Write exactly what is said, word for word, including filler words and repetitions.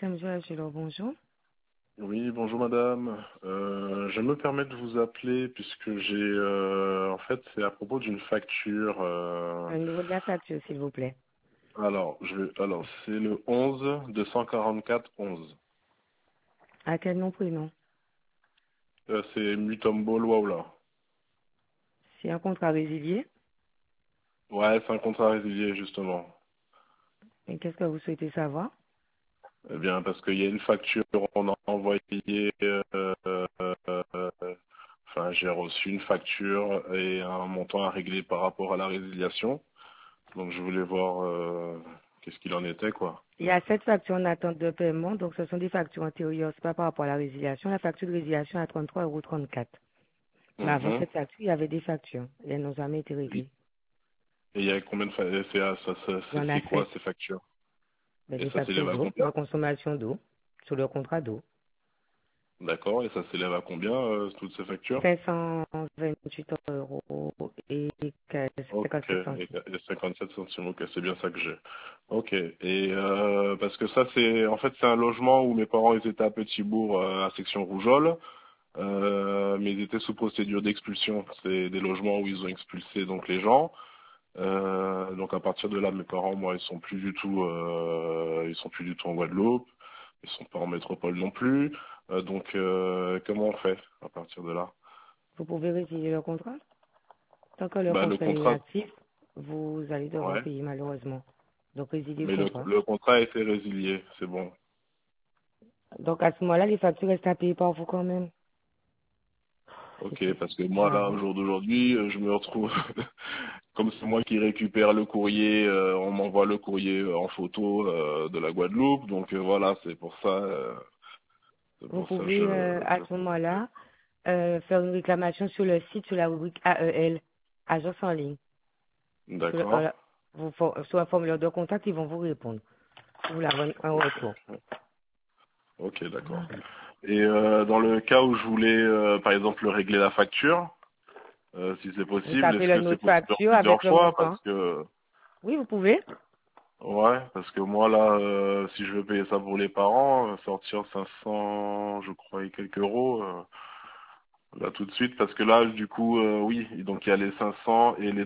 Samedi Agilo, bonjour. Oui, bonjour madame. Euh, je me permets de vous appeler puisque j'ai, euh, en fait, c'est à propos d'une facture. euh, Le numéro de la facture, s'il vous plaît. alors, je vais, alors c'est le onze deux cent quarante-quatre onze. À quel nom, prénom? Euh, c'est Mutombo Waoula. C'est un contrat résilié. Ouais, c'est un contrat résilié justement. Et qu'est-ce que vous souhaitez savoir? Eh bien, parce qu'il y a une facture, on a envoyé. euh, euh, euh, enfin, j'ai reçu une facture et un montant à régler par rapport à la résiliation. Donc, je voulais voir euh, qu'est-ce qu'il en était, quoi. Il y a sept factures en attente de paiement, donc ce sont des factures antérieures, c'est pas par rapport à la résiliation. La facture de résiliation est à trente-trois euros trente-quatre. Mais avant Mhm. cette facture, il y avait des factures et elles n'ont jamais été réglées. Et il y a combien de fa- c'est à- ça, ça- Il y c'est en a c'est quoi sept. ces factures? Ben, Et des ça factures s'élève à d'eau, combien? de consommation d'eau, sur le contrat d'eau. D'accord. Et ça s'élève à combien euh, toutes ces factures? cinq cent vingt-huit euros et Ok. cinquante-sept Et, centimes. et cinquante-sept centimes. Ok, c'est bien ça que j'ai. Ok. Et euh, parce que ça c'est en fait c'est un logement où mes parents ils étaient à Petit-Bourg euh, à section Rougeole, euh, mais ils étaient sous procédure d'expulsion. C'est des logements où ils ont expulsé donc les gens. Euh, donc à partir de là, mes parents, moi, ils sont plus du tout, euh, ils sont plus du tout en Guadeloupe, ils sont pas en métropole non plus. Euh, donc euh, comment on fait à partir de là? Vous pouvez résilier le contrat? Tant que le Bah le contrat est contrat, inactif, vous allez devoir ouais, payer malheureusement. Donc résilier le mais le, contrat. le contrat a été résilié, c'est bon. Donc à ce moment-là, les factures restent à payer par vous quand même. C'est Ok, c'est- parce que c'est moi là, grave, au hein. jour d'aujourd'hui, euh, je me retrouve comme c'est moi qui récupère le courrier, euh, on m'envoie le courrier euh, en photo euh, de la Guadeloupe, donc euh, voilà, c'est pour ça, euh, c'est Vous pour ça que pouvez euh, je, à je... ce moment-là euh, faire une réclamation sur le site sur la rubrique A E L, agence en ligne. Sur, le, D'accord. euh, vous, for- sur un formulaire de contact, ils vont vous répondre. Vous l'avez un retour. Ok, d'accord. Et euh, dans le cas où je voulais, euh, par exemple, régler la facture, euh, si c'est Vous possible, tapez est-ce le que nom c'est de possible en facture avec plusieurs le fois? montant. Parce que, Oui, vous pouvez. ouais, parce que moi là, euh, si je veux payer ça pour les parents, euh, sortir cinq cents, je crois, et quelques euros, euh, là tout de suite, parce que là, du coup, euh, oui, donc il y a les cinq cents et les